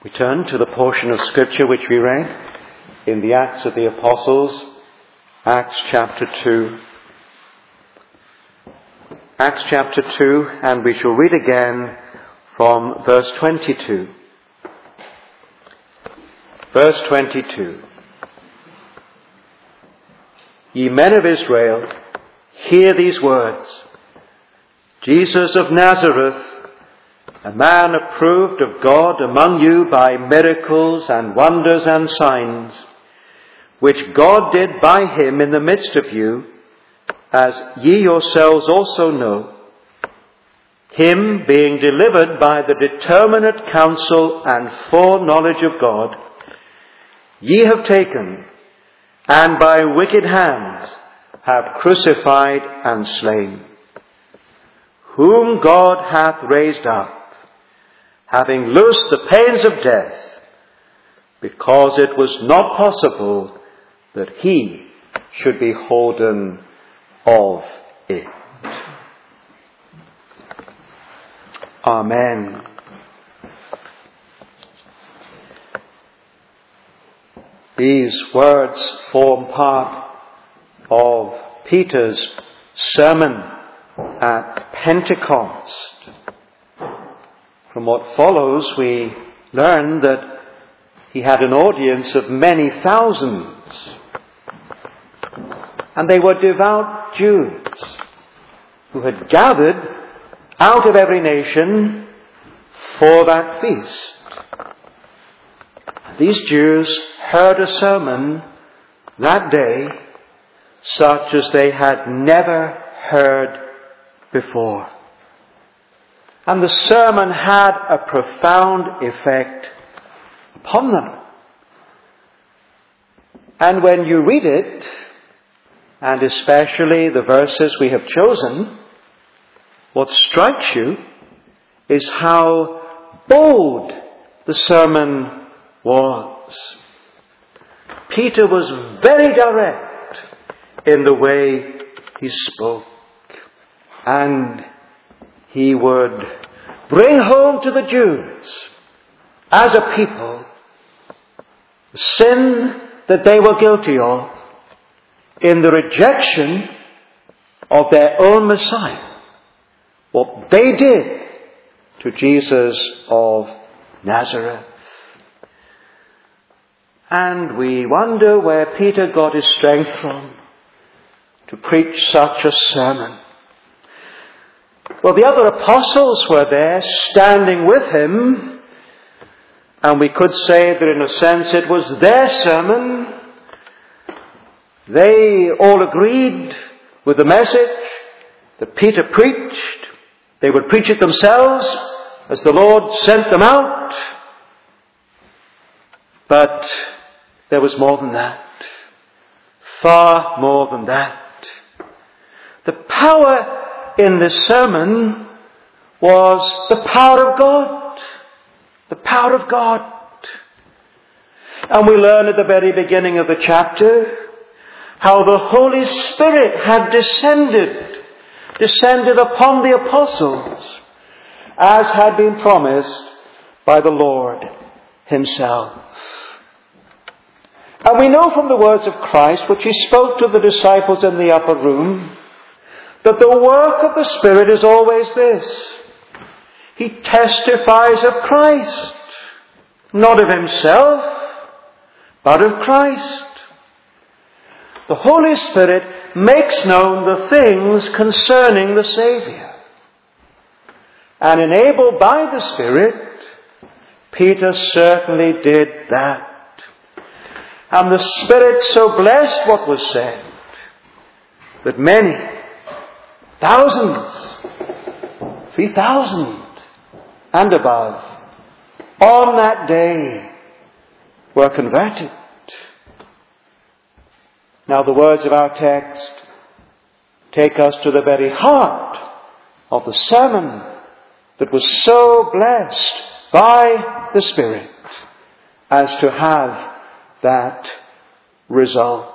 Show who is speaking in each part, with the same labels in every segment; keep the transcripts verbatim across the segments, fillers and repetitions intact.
Speaker 1: We turn to the portion of Scripture which we read in the Acts of the Apostles, Acts chapter two. Acts chapter two, and we shall read again from verse twenty-two. Verse twenty-two. Ye men of Israel, hear these words. Jesus of Nazareth, a man approved of God among you by miracles and wonders and signs, which God did by him in the midst of you, as ye yourselves also know, him being delivered by the determinate counsel and foreknowledge of God, ye have taken, and by wicked hands have crucified and slain, whom God hath raised up, having loosed the pains of death, because it was not possible that he should be holden of it. Amen. These words form part of Peter's sermon at Pentecost. From what follows, we learn that he had an audience of many thousands. And they were devout Jews who had gathered out of every nation for that feast. These Jews heard a sermon that day such as they had never heard before. And the sermon had a profound effect upon them. And when you read it, and especially the verses we have chosen, what strikes you is how bold the sermon was. Peter was very direct in the way he spoke. And he would bring home to the Jews, as a people, the sin that they were guilty of in the rejection of their own Messiah. What they did to Jesus of Nazareth. And we wonder where Peter got his strength from to preach such a sermon. Well, the other apostles were there standing with him, and we could say that in a sense it was their sermon. They all agreed with the message that Peter preached. They would preach it themselves as the Lord sent them out. But there was more than that. Far more than that. The power in this sermon was the power of God. The power of God. And we learn at the very beginning of the chapter how the Holy Spirit had descended, descended upon the apostles, as had been promised by the Lord himself. And we know from the words of Christ, which he spoke to the disciples in the upper room, that the work of the Spirit is always this. He testifies of Christ, not of himself, but of Christ. The Holy Spirit makes known the things concerning the Saviour. And enabled by the Spirit, Peter certainly did that. And the Spirit so blessed what was said that many, thousands, three thousand and above, on that day were converted. Now the words of our text take us to the very heart of the sermon that was so blessed by the Spirit as to have that result.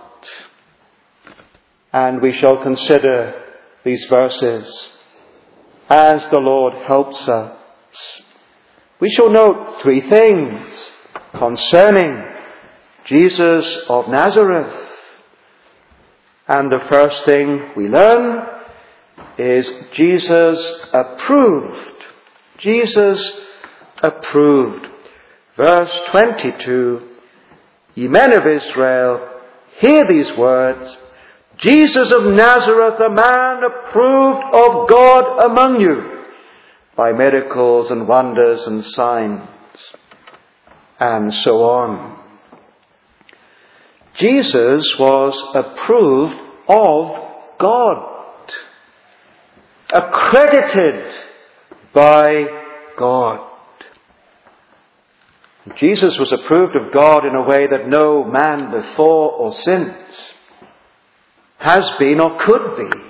Speaker 1: And we shall consider these verses as the Lord helps us. we shall note three things concerning Jesus of Nazareth. And the first thing we learn is Jesus approved. Jesus approved. Verse twenty-two, ye men of Israel, hear these words, Jesus of Nazareth, a man approved of God among you, by miracles and wonders and signs, and so on. Jesus was approved of God, accredited by God. Jesus was approved of God in a way that no man before or since has been or could be.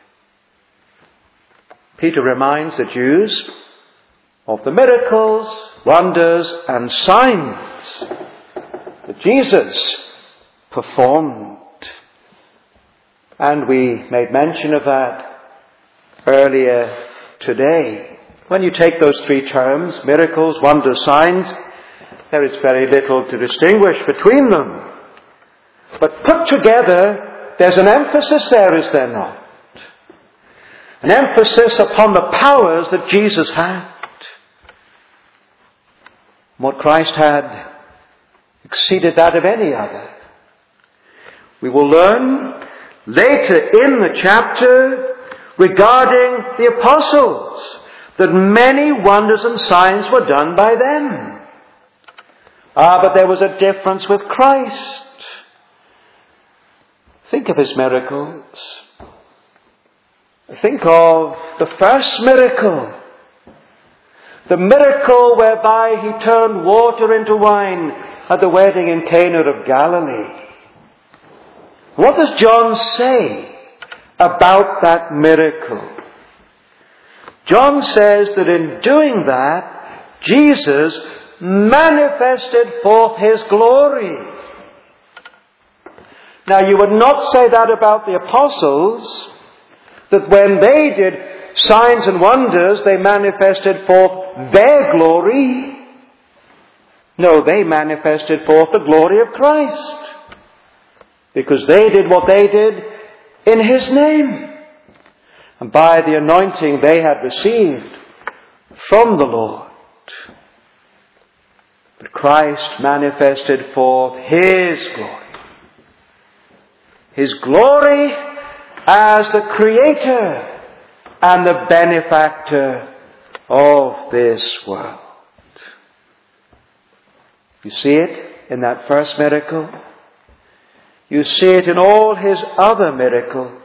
Speaker 1: Peter reminds the Jews of the miracles, wonders, and signs that Jesus performed. And we made mention of that earlier today. When you take those three terms, miracles, wonders, signs, there is very little to distinguish between them. But put together, there's an emphasis there, is there not? An emphasis upon the powers that Jesus had. What Christ had exceeded that of any other. We will learn later in the chapter regarding the apostles that many wonders and signs were done by them. Ah, but there was a difference with Christ. Think of his miracles. Think of the first miracle. The miracle whereby he turned water into wine at the wedding in Cana of Galilee. What does John say about that miracle? John says that in doing that, Jesus manifested forth his glory. Now, you would not say that about the apostles, that when they did signs and wonders, they manifested forth their glory. No, they manifested forth the glory of Christ, because they did what they did in his name, and by the anointing they had received from the Lord. But Christ manifested forth his glory. His glory as the creator and the benefactor of this world. You see it in that first miracle. You see it in all his other miracles.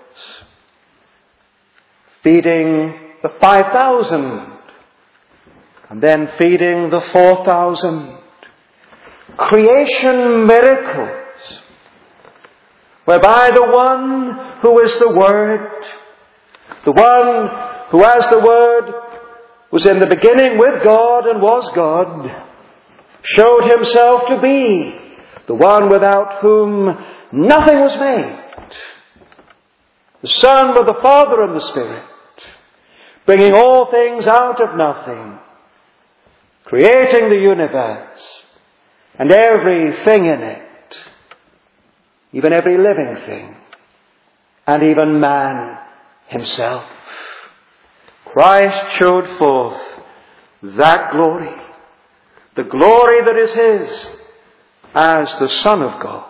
Speaker 1: Feeding the five thousand and then feeding the four thousand. Creation miracles, whereby the one who is the Word, the one who as the Word was in the beginning with God and was God, showed himself to be the one without whom nothing was made. The Son with the Father and the Spirit, bringing all things out of nothing, creating the universe and everything in it, even every living thing, and even man himself. Christ showed forth that glory, the glory that is his as the Son of God.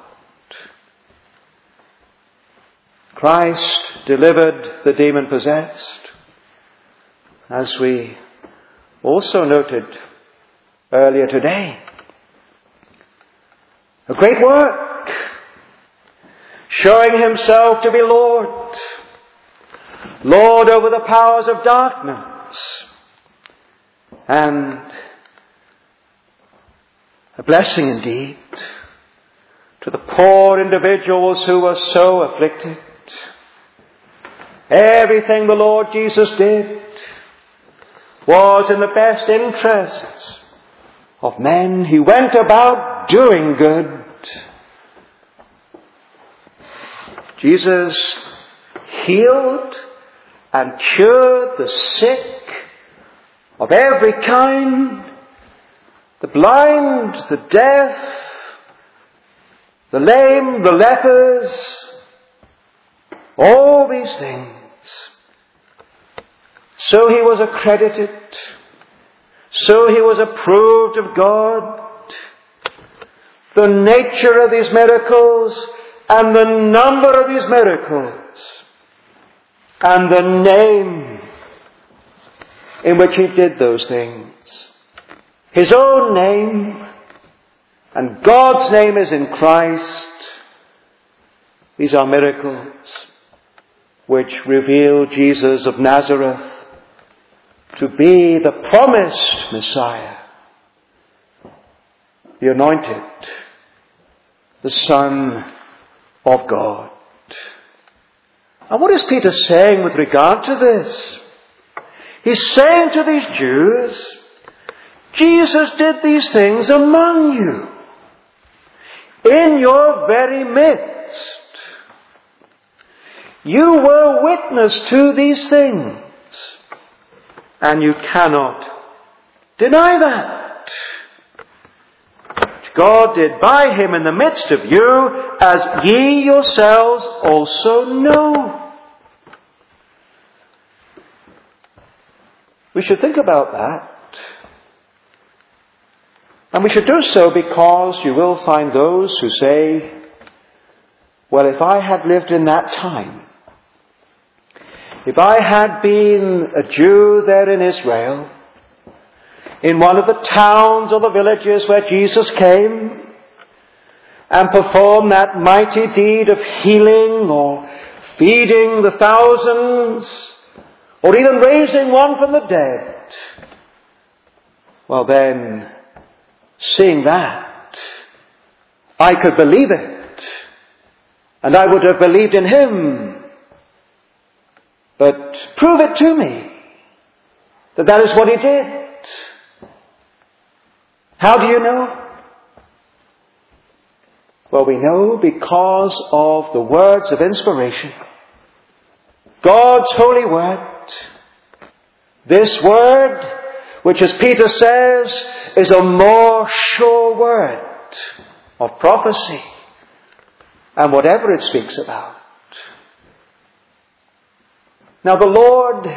Speaker 1: Christ delivered the demon-possessed, as we also noted earlier today. A great work, showing himself to be Lord, Lord over the powers of darkness, and a blessing indeed to the poor individuals who were so afflicted. Everything the Lord Jesus did was in the best interests of men. He went about doing good. Jesus healed and cured the sick of every kind the blind, the deaf, the lame, the lepers, all these things. So he was accredited. So he was approved of God. The nature of these miracles and the number of these miracles and the name in which he did those things. His own name and God's name is in Christ. These are miracles which reveal Jesus of Nazareth to be the promised Messiah, the anointed, the Son of God. And what is Peter saying with regard to this? He's saying to these Jews, Jesus did these things among you, in your very midst. You were witness to these things, and you cannot deny that. God did by him in the midst of you, as ye yourselves also know. We should think about that. And we should do so because you will find those who say, well, if I had lived in that time, if I had been a Jew there in Israel, in one of the towns or the villages where Jesus came and performed that mighty deed of healing or feeding the thousands or even raising one from the dead, well then, seeing that, I could believe it, and I would have believed in him. But prove it to me that that is what he did. How do you know? Well, we know because of the words of inspiration. God's holy word. This word, which as Peter says, is a more sure word of prophecy and whatever it speaks about. Now the Lord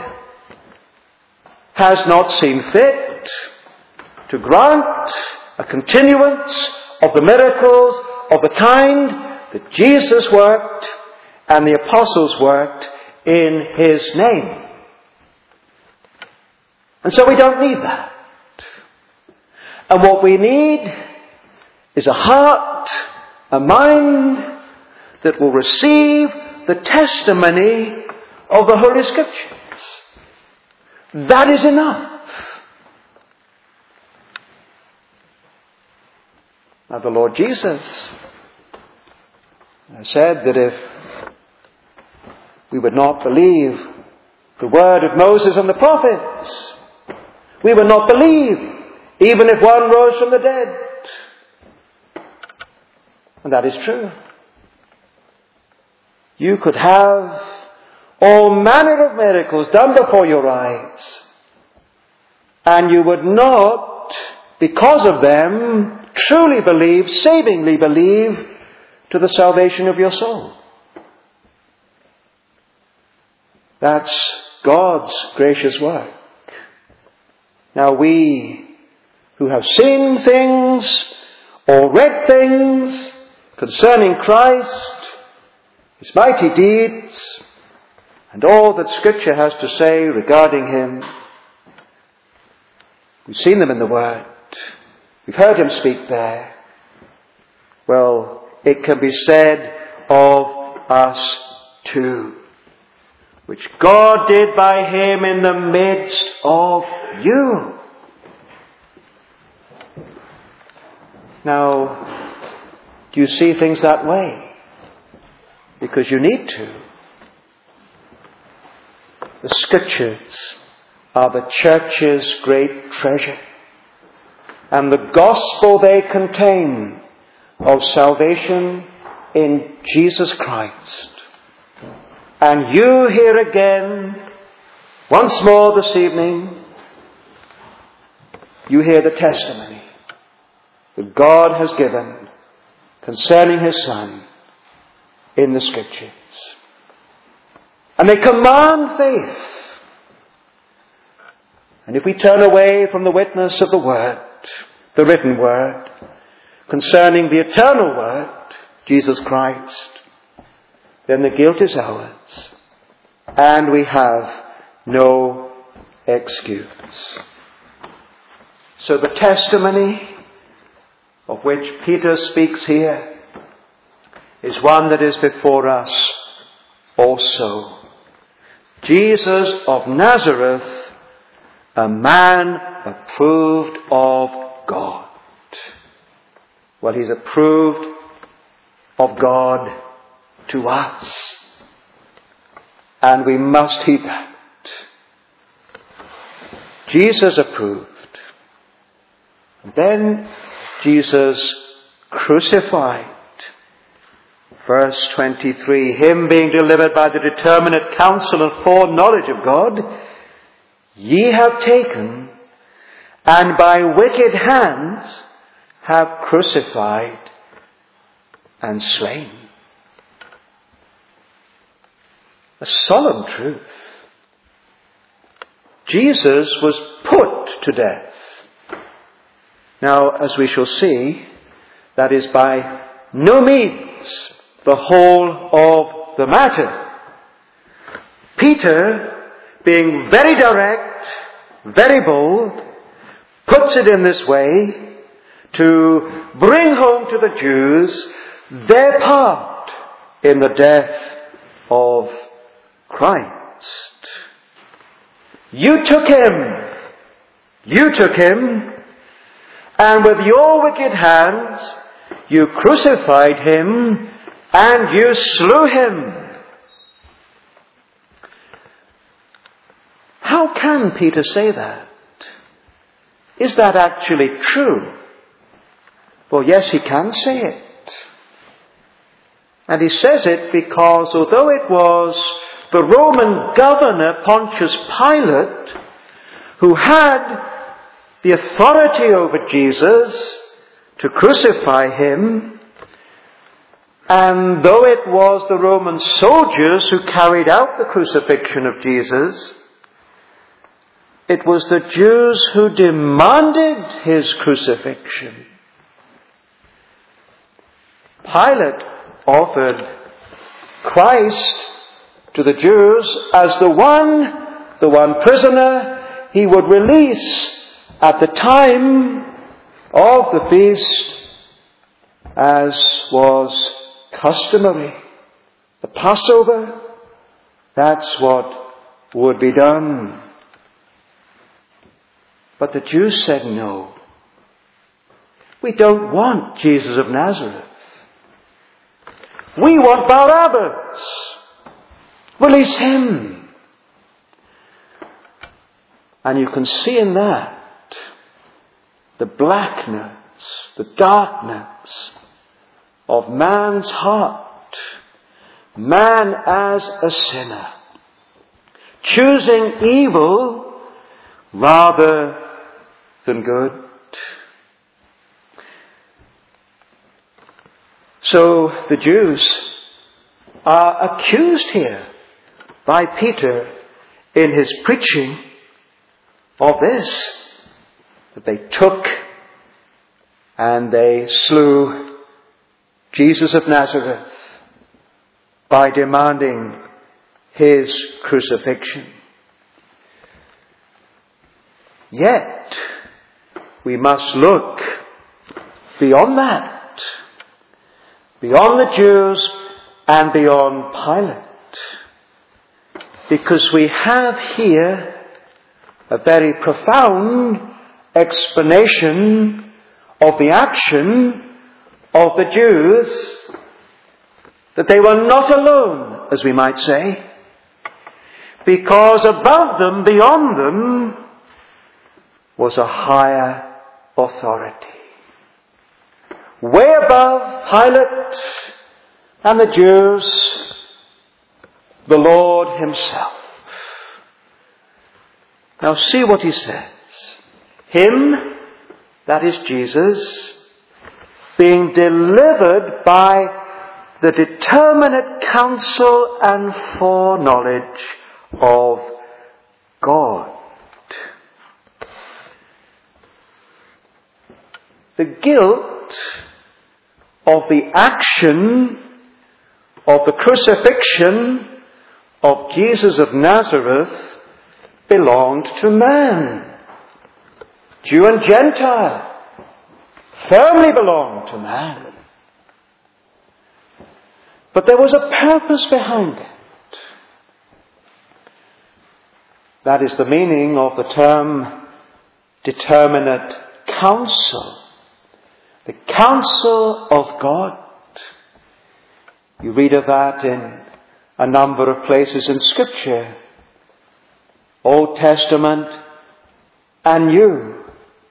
Speaker 1: has not seen fit to grant a continuance of the miracles of the kind that Jesus worked and the apostles worked in his name. And so we don't need that. And what we need is a heart, a mind that will receive the testimony of the Holy Scriptures. That is enough. Now the Lord Jesus said that if we would not believe the word of Moses and the prophets, we would not believe even if one rose from the dead. And that is true. You could have all manner of miracles done before your eyes, and you would not, because of them, truly believe, savingly believe, to the salvation of your soul. That's God's gracious work. Now we who have seen things or read things concerning Christ, his mighty deeds, and all that Scripture has to say regarding him, we've seen them in the Word. We've heard him speak there. Well, it can be said of us too, which God did by him in the midst of you. Now, do you see things that way? Because you need to. The Scriptures are the church's great treasure, and the gospel they contain of salvation in Jesus Christ. And you here again, once more this evening, you hear the testimony that God has given concerning his Son in the Scriptures. And they command faith. And if we turn away from the witness of the Word, the written Word, concerning the eternal Word, Jesus Christ, then the guilt is ours, and we have no excuse. So the testimony of which Peter speaks here is one that is before us also. Jesus of Nazareth, a man approved of God. Well, he's approved of God to us. And we must heed that. Jesus approved. And then Jesus crucified. Verse twenty-three, him being delivered by the determinate counsel and foreknowledge of God, ye have taken, and by wicked hands have crucified and slain. A solemn truth. Jesus was put to death. Now, as we shall see, that is by no means the whole of the matter. Peter, being very direct, very bold, puts it in this way to bring home to the Jews their part in the death of Christ. You took him, you took him, and with your wicked hands you crucified him and you slew him. How can Peter say that? Is that actually true? Well, yes, he can say it. And he says it because although it was the Roman governor Pontius Pilate who had the authority over Jesus to crucify him, and though it was the Roman soldiers who carried out the crucifixion of Jesus, it was the Jews who demanded his crucifixion. Pilate offered Christ to the Jews as the one, the one prisoner he would release at the time of the feast, as was customary. The Passover, that's what would be done. But the Jews said no. We don't want Jesus of Nazareth. We want Barabbas. Release him. And you can see in that the blackness, the darkness of man's heart. Man as a sinner, choosing evil rather than good. So the Jews are accused here by Peter in his preaching of this, that they took and they slew Jesus of Nazareth by demanding his crucifixion. Yet, we must look beyond that, beyond the Jews and beyond Pilate, because we have here a very profound explanation of the action of the Jews, that they were not alone, as we might say, because above them, beyond them, was a higher authority. Way above Pilate and the Jews, the Lord himself. Now see what he says. Him, that is Jesus, being delivered by the determinate counsel and foreknowledge of God. The guilt of the action of the crucifixion of Jesus of Nazareth belonged to man. Jew and Gentile firmly belonged to man. But there was a purpose behind it. That is the meaning of the term determinate counsel. The counsel of God. You read of that in a number of places in Scripture. Old Testament and New.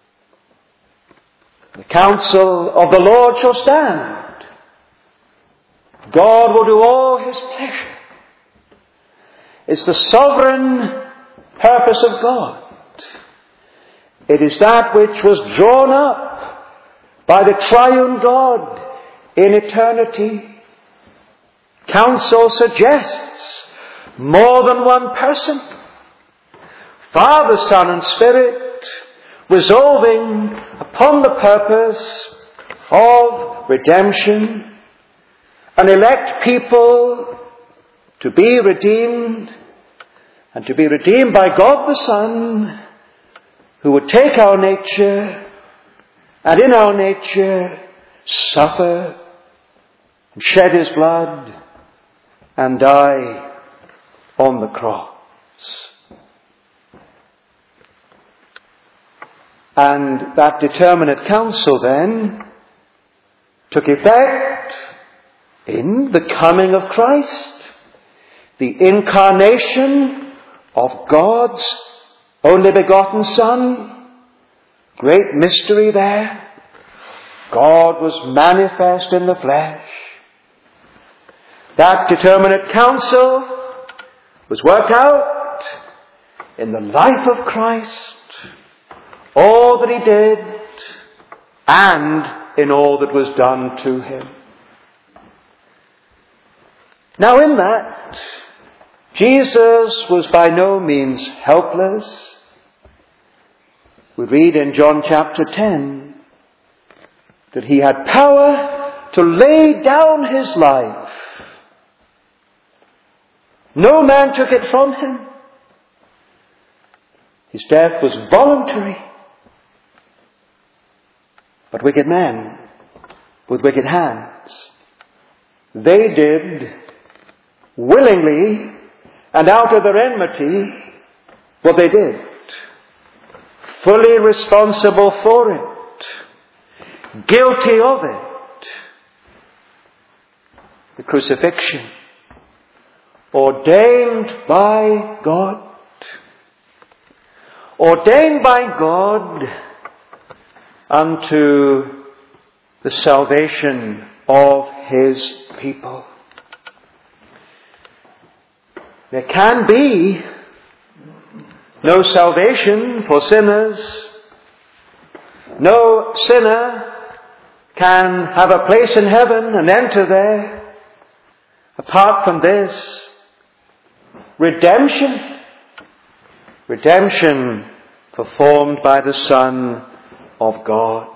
Speaker 1: The counsel of the Lord shall stand. God will do all His pleasure. It's the sovereign purpose of God. It is that which was drawn up by the triune God in eternity. Counsel suggests more than one person. Father, Son, and Spirit resolving upon the purpose of redemption, an elect people to be redeemed, and to be redeemed by God the Son, who would take our nature and in our nature suffer and shed His blood and die on the cross. And that determinate counsel then took effect in the coming of Christ, the incarnation of God's only begotten Son. Great mystery there. God was manifest in the flesh. That determinate counsel was worked out in the life of Christ, all that He did, and in all that was done to Him. Now in that, Jesus was by no means helpless. We read in John chapter ten that He had power to lay down His life. No man took it from Him. His death was voluntary. But wicked men with wicked hands, they did willingly and out of their enmity what they did. Fully responsible for it. Guilty of it. The crucifixion. Ordained by God. Ordained by God unto the salvation of His people. There can be no salvation for sinners. No sinner can have a place in heaven and enter there apart from this. Redemption. Redemption performed by the Son of God.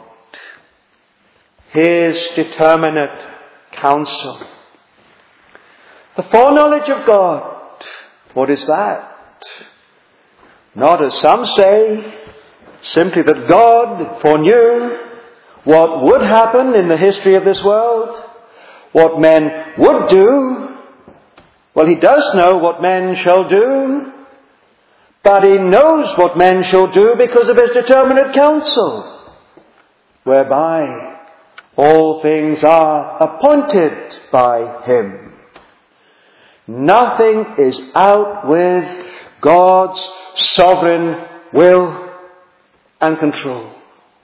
Speaker 1: His determinate counsel. The foreknowledge of God. What is that? Not, as some say, simply that God foreknew what would happen in the history of this world, what men would do. Well, He does know what men shall do, but He knows what men shall do because of His determinate counsel, whereby all things are appointed by Him. Nothing is out with God's sovereign will and control.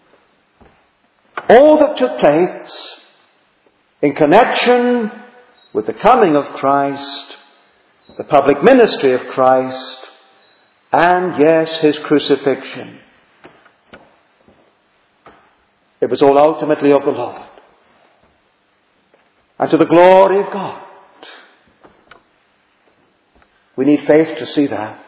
Speaker 1: All that took place in connection with the coming of Christ, the public ministry of Christ, and yes, His crucifixion. It was all ultimately of the Lord. and to the glory of God. We need faith to see that.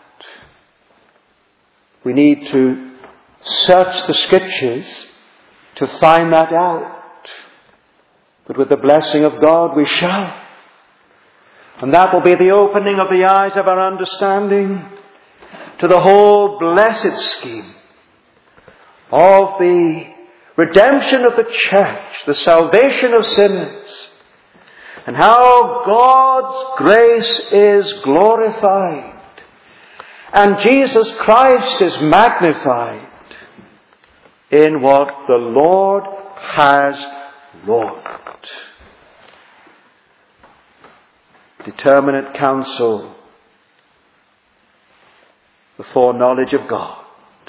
Speaker 1: We need to search the Scriptures to find that out. But with the blessing of God we shall. And that will be the opening of the eyes of our understanding to the whole blessed scheme of the redemption of the church, the salvation of sinners, and how God's grace is glorified and Jesus Christ is magnified in what the Lord has wrought. Determinate counsel, the foreknowledge of God.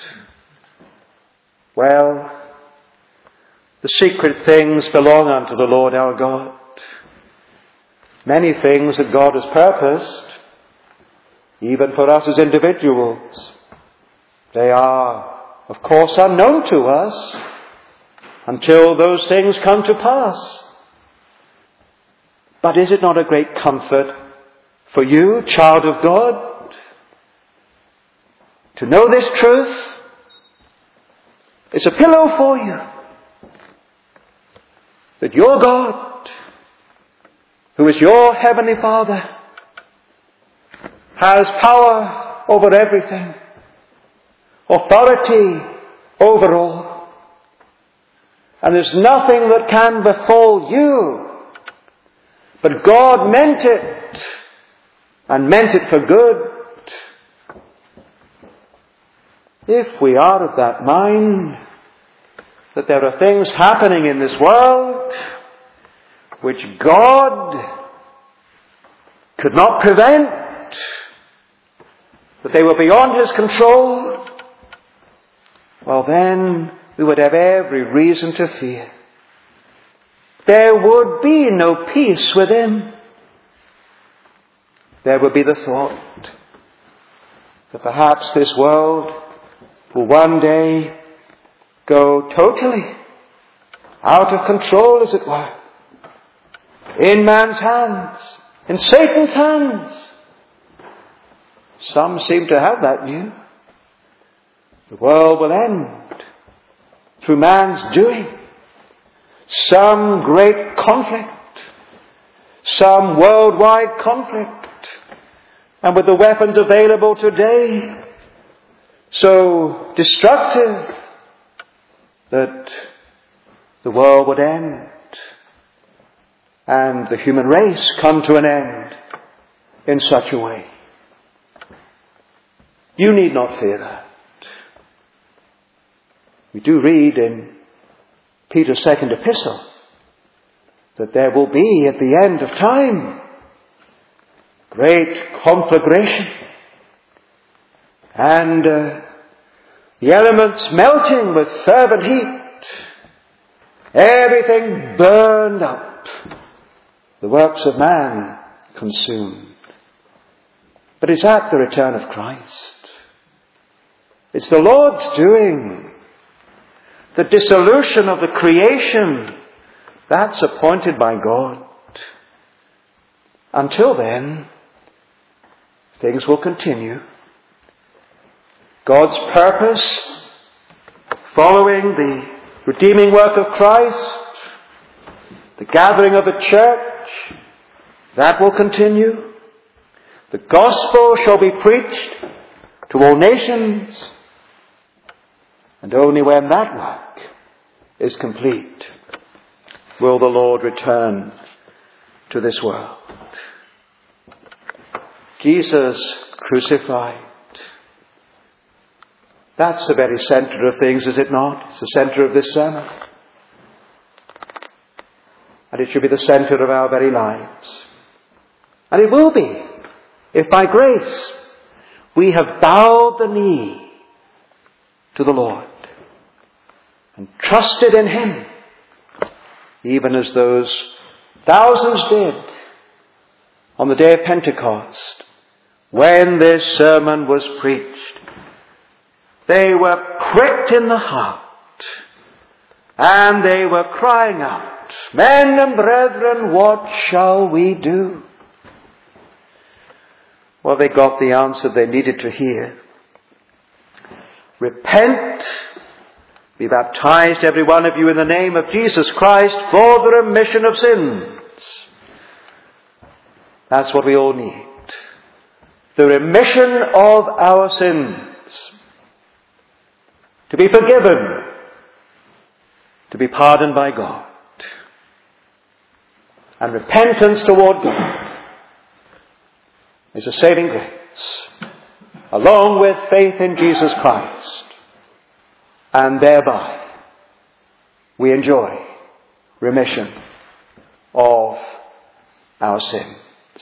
Speaker 1: Well, the secret things belong unto the Lord our God. Many things that God has purposed, even for us as individuals, they are, of course, unknown to us until those things come to pass. But is it not a great comfort for you, child of God, to know this truth? It's a pillow for you. That your God, who is your heavenly Father, has power over everything, authority over all. And there's nothing that can befall you. But God meant it, and meant it for good. If we are of that mind that there are things happening in this world which God could not prevent, that they were beyond His control, well then we would have every reason to fear. There would be no peace within. There would be the thought that perhaps this world will one day go totally out of control, as it were, in man's hands, in Satan's hands. Some seem to have that view. The world will end through man's doing. Some great conflict, some worldwide conflict, and with the weapons available today, so destructive that the world would end and the human race come to an end in such a way. You need not fear that. We do read in Peter's second epistle that there will be at the end of time great conflagration and uh, the elements melting with fervent heat, everything burned up, the works of man consumed. But it's at the return of Christ. It's the Lord's doing. The dissolution of the creation, that's appointed by God. Until then, things will continue. God's purpose, following the redeeming work of Christ, the gathering of the church, that will continue. The gospel shall be preached to all nations. And only when that work is complete will the Lord return to this world. Jesus crucified. That's the very center of things, is it not? It's the center of this sermon. And it should be the center of our very lives. And it will be, if by grace we have bowed the knee to the Lord and trusted in Him, even as those thousands did on the day of Pentecost when this sermon was preached. They were pricked in the heart and they were crying out, Men and brethren, what shall we do? Well, they got the answer they needed to hear. Repent, be baptized, every one of you, in the name of Jesus Christ for the remission of sins. That's what we all need. The remission of our sins. To be forgiven. To be pardoned by God. And repentance toward God is a saving grace, along with faith in Jesus Christ. And thereby we enjoy remission of our sins.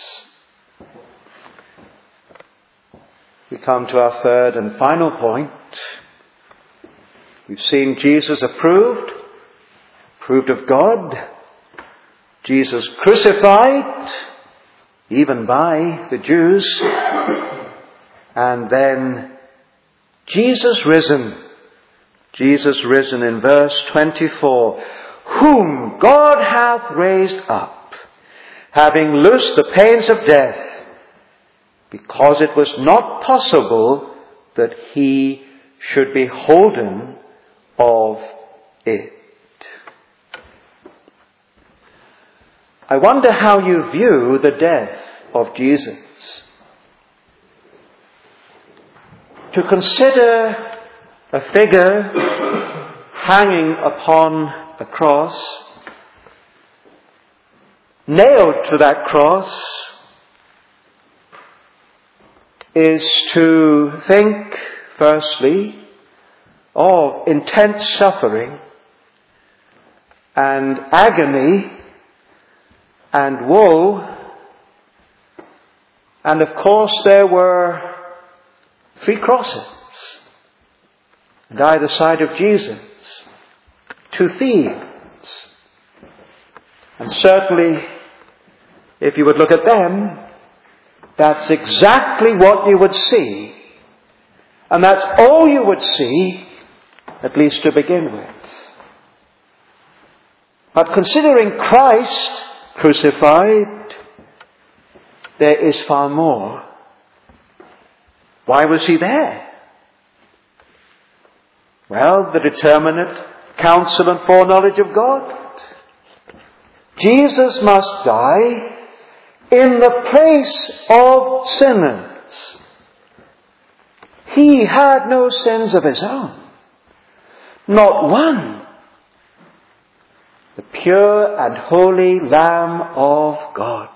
Speaker 1: We come to our third and final point. We've seen Jesus approved, approved of God. Jesus crucified, even by the Jews. And then Jesus risen. Jesus risen in verse twenty-four. Whom God hath raised up, having loosed the pains of death, because it was not possible that he should be holden of it. I wonder how you view the death of Jesus. To consider a figure hanging upon a cross, nailed to that cross, is to think, firstly, of intense suffering and agony and woe. And of course there were three crosses on either side of Jesus, two thieves. And certainly, if you would look at them, that's exactly what you would see. And that's all you would see, at least to begin with. But considering Christ crucified, there is far more. Why was he there? Well, the determinate counsel and foreknowledge of God. Jesus must die in the place of sinners. He had no sins of his own. Not one. The pure and holy Lamb of God.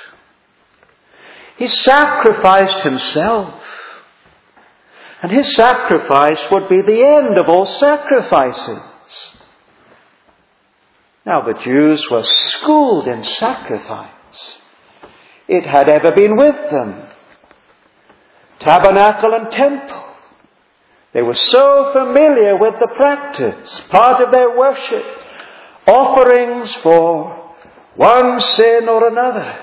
Speaker 1: He sacrificed himself. And his sacrifice would be the end of all sacrifices. Now the Jews were schooled in sacrifice. It had ever been with them. Tabernacle and temple. They were so familiar with the practice, part of their worship. Offerings for one sin or another.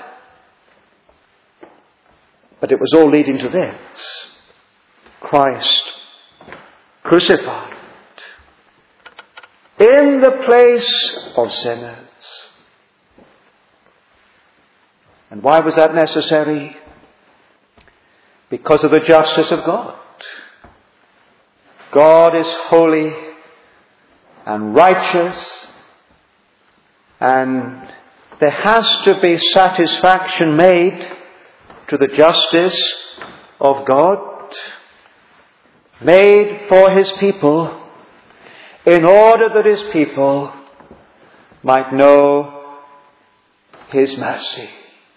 Speaker 1: But it was all leading to this. Christ crucified in the place of sinners. And why was that necessary? Because of the justice of God. God is holy and righteous, and there has to be satisfaction made to the justice of God, made for his people, in order that his people might know his mercy.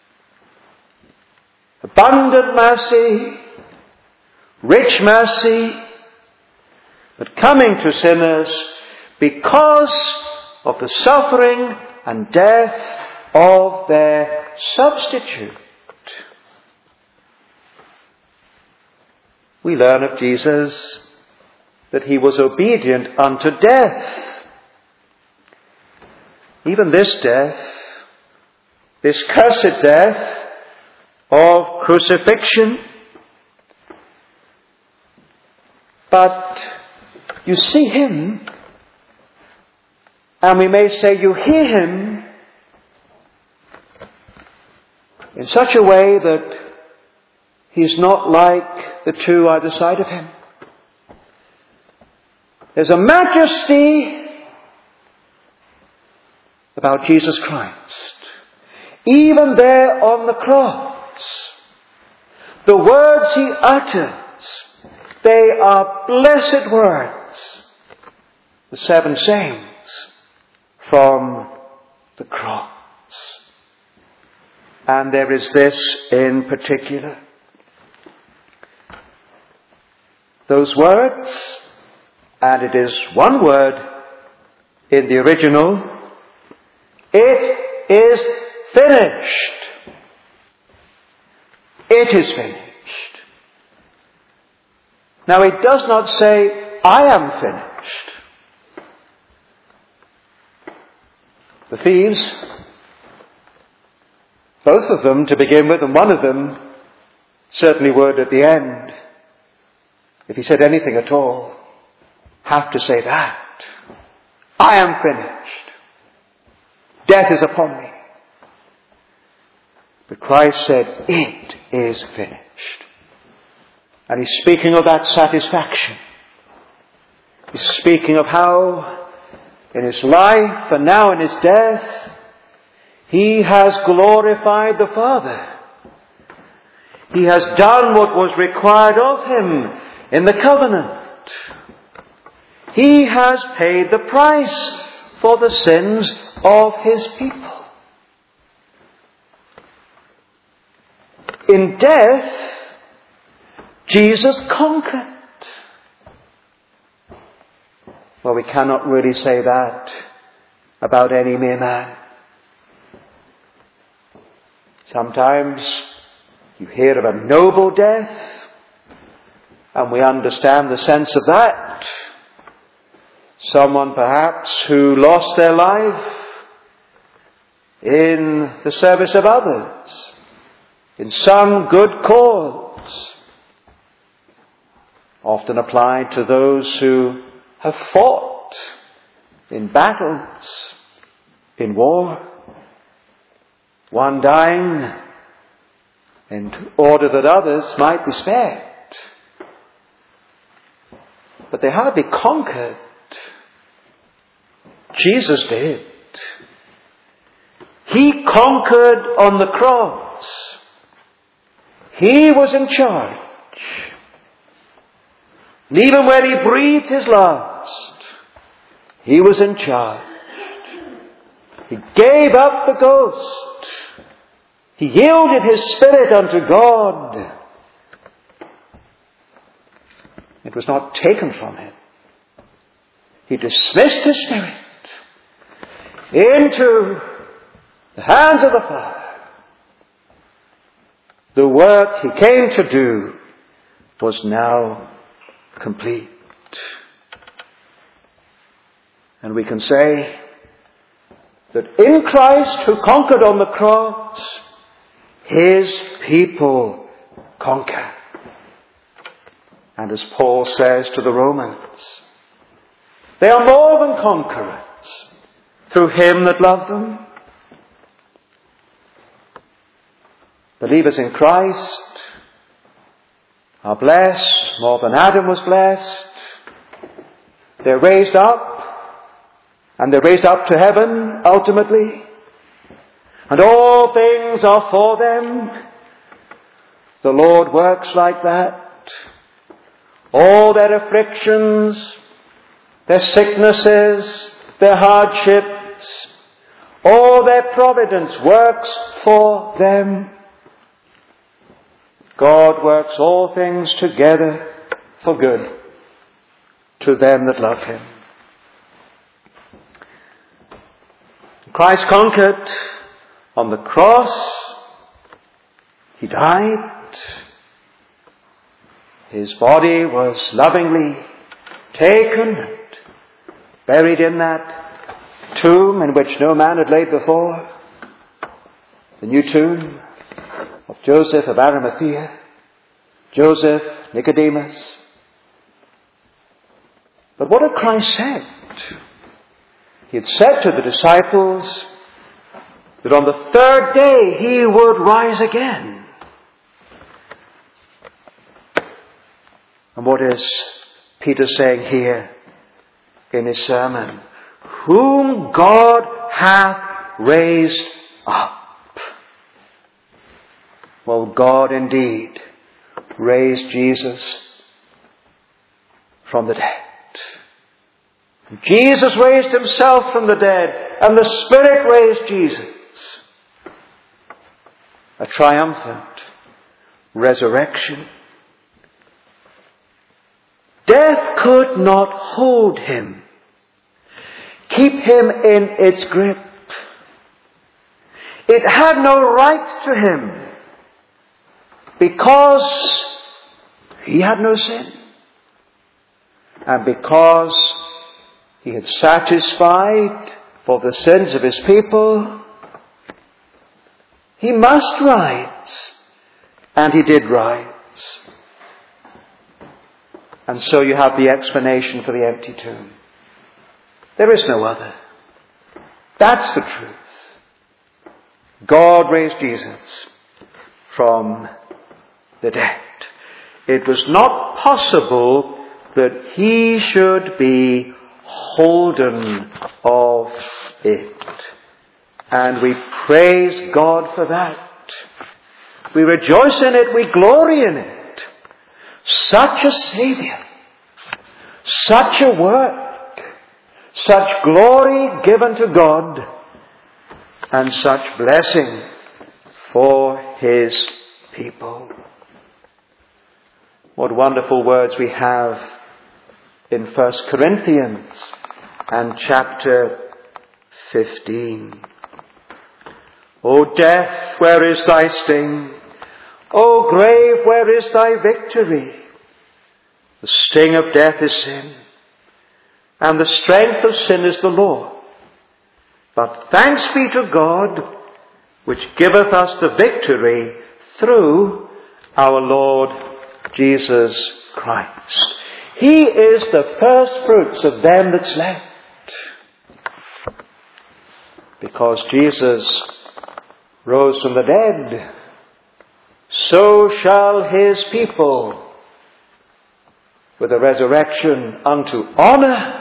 Speaker 1: Abundant mercy, rich mercy, but coming to sinners because of the suffering and death of their substitute. We learn of Jesus that he was obedient unto death. Even this death, this cursed death of crucifixion. But you see him And we may say, you hear him in such a way that he's not like the two either side of him. There's a majesty about Jesus Christ. Even there on the cross, the words he utters, they are blessed words. The seven sayings from the cross. And there is this in particular. Those words, and it is one word in the original, it is finished. It is finished. Now it does not say, I am finished. The thieves, both of them to begin with, and one of them certainly would at the end, if he said anything at all, have to say that. I am finished. Death is upon me. But Christ said, it is finished. And he's speaking of that satisfaction. He's speaking of how in his life and now in his death, he has glorified the Father. He has done what was required of him in the covenant. He has paid the price for the sins of his people. In death, Jesus conquered. Well, we cannot really say that about any mere man. Sometimes you hear of a noble death, and we understand the sense of that. Someone perhaps who lost their life in the service of others, in some good cause, often applied to those who have fought in battles, in war, one dying in order that others might be spared. But they hardly conquered. Jesus did. He conquered on the cross. He was in charge. And even when he breathed his last, he was in charge. He gave up the ghost. He yielded his spirit unto God. It was not taken from him. He dismissed his spirit into the hands of the Father. The work he came to do was now complete. And we can say that in Christ, who conquered on the cross, his people conquer. And as Paul says to the Romans, they are more than conquerors through him that loved them. Believers in Christ are blessed more than Adam was blessed. They're raised up, and they're raised up to heaven ultimately. And all things are for them. The Lord works like that. All their afflictions, their sicknesses, their hardships, all their providence works for them. God works all things together for good to them that love him. Christ conquered on the cross. He died. His body was lovingly taken and buried in that tomb in which no man had laid before, the new tomb of Joseph of Arimathea, Joseph, Nicodemus. But what had Christ said? He had said to the disciples that on the third day he would rise again. And what is Peter saying here in his sermon? Whom God hath raised up. Well, God indeed raised Jesus from the dead. Jesus raised himself from the dead, and the Spirit raised Jesus. A triumphant resurrection. Death could not hold him, keep him in its grip. It had no right to him because he had no sin. And because he had satisfied for the sins of his people, he must rise. And he did rise. And so you have the explanation for the empty tomb. There is no other. That's the truth. God raised Jesus from the dead. It was not possible that he should be holden of it. And we praise God for that. We rejoice in it, we glory in it. Such a Saviour, such a work, such glory given to God, and such blessing for his people. What wonderful words we have in First Corinthians and chapter fifteen. O death, where is thy sting? O grave, where is thy victory? The sting of death is sin, and the strength of sin is the law. But thanks be to God, which giveth us the victory through our Lord Jesus Christ. He is the first fruits of them that slept. Because Jesus rose from the dead, so shall his people, with a resurrection unto honour.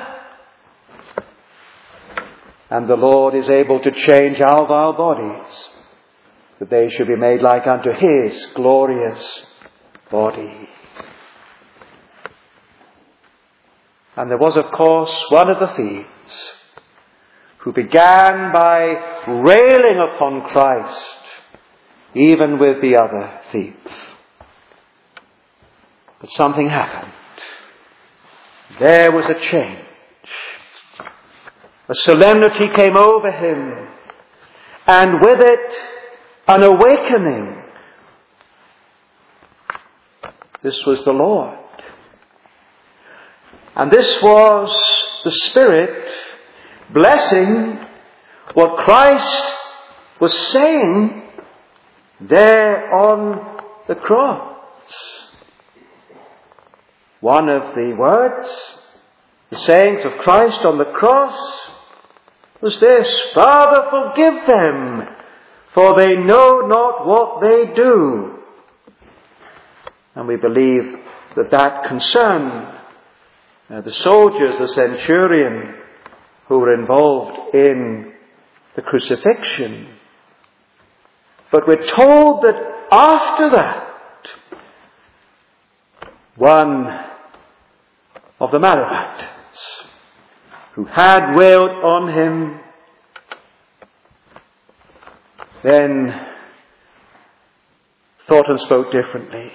Speaker 1: And the Lord is able to change our vile bodies, that they should be made like unto his glorious body. And there was, of course, one of the thieves who began by railing upon Christ, even with the other thief. But something happened. There was a change. A solemnity came over him, and with it an awakening. This was the Lord. And this was the Spirit blessing what Christ was saying there on the cross. One of the words, the sayings of Christ on the cross, was this: Father, forgive them, for they know not what they do. And we believe that that concerned uh, the soldiers, the centurion, who were involved in the crucifixion. But we're told that after that, one of the malefactors who had wailed on him then thought and spoke differently.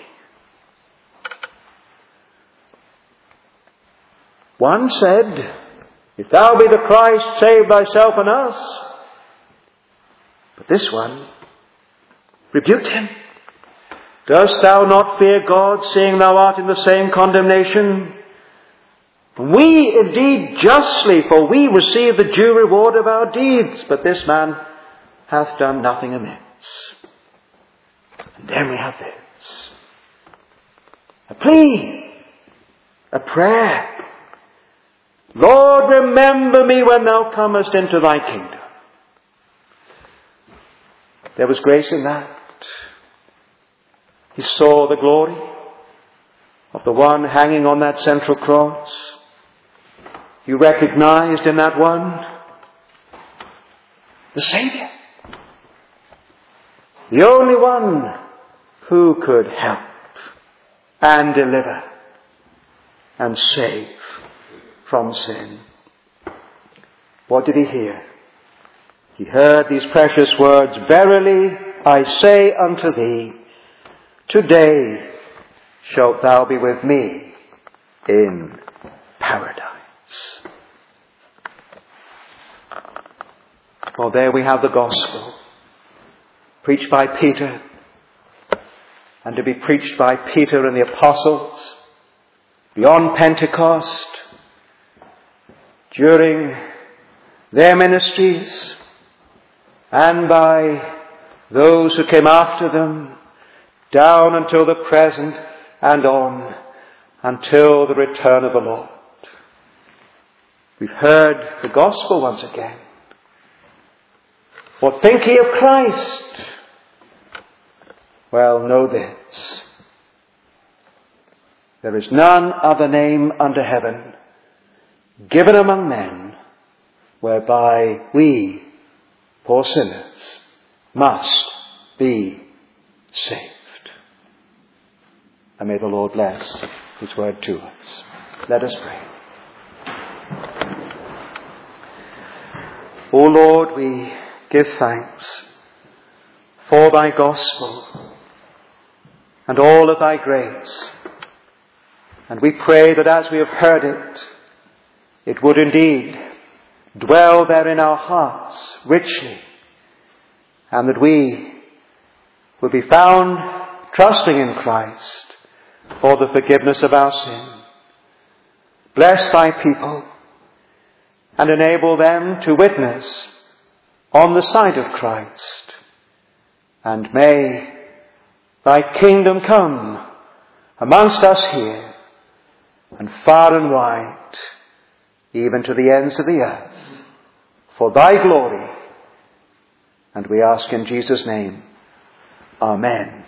Speaker 1: One said, If thou be the Christ, save thyself and us. But this one rebuked him. Dost thou not fear God, seeing thou art in the same condemnation? We indeed justly, for we receive the due reward of our deeds, but this man hath done nothing amiss. And then we have this. A plea, a prayer. Lord, remember me when thou comest into thy kingdom. There was grace in that. He saw the glory of the one hanging on that central cross. He recognized in that one the Savior. The only one who could help and deliver and save from sin. What did he hear? He heard these precious words, "Verily I say unto thee, today shalt thou be with me in paradise." Well, there we have the gospel, preached by Peter, and to be preached by Peter and the apostles beyond Pentecost, during their ministries, and by those who came after them, down until the present and on until the return of the Lord. We've heard the gospel once again. What think ye of Christ? Well, know this. There is none other name under heaven given among men whereby we, poor sinners, must be saved. And may the Lord bless his word to us. Let us pray. O Lord, we give thanks for thy gospel and all of thy grace. And we pray that as we have heard it, it would indeed dwell there in our hearts richly, and that we would be found trusting in Christ for the forgiveness of our sin. Bless thy people and enable them to witness on the side of Christ. And may thy kingdom come amongst us here and far and wide, even to the ends of the earth, for thy glory. And we ask in Jesus' name, Amen.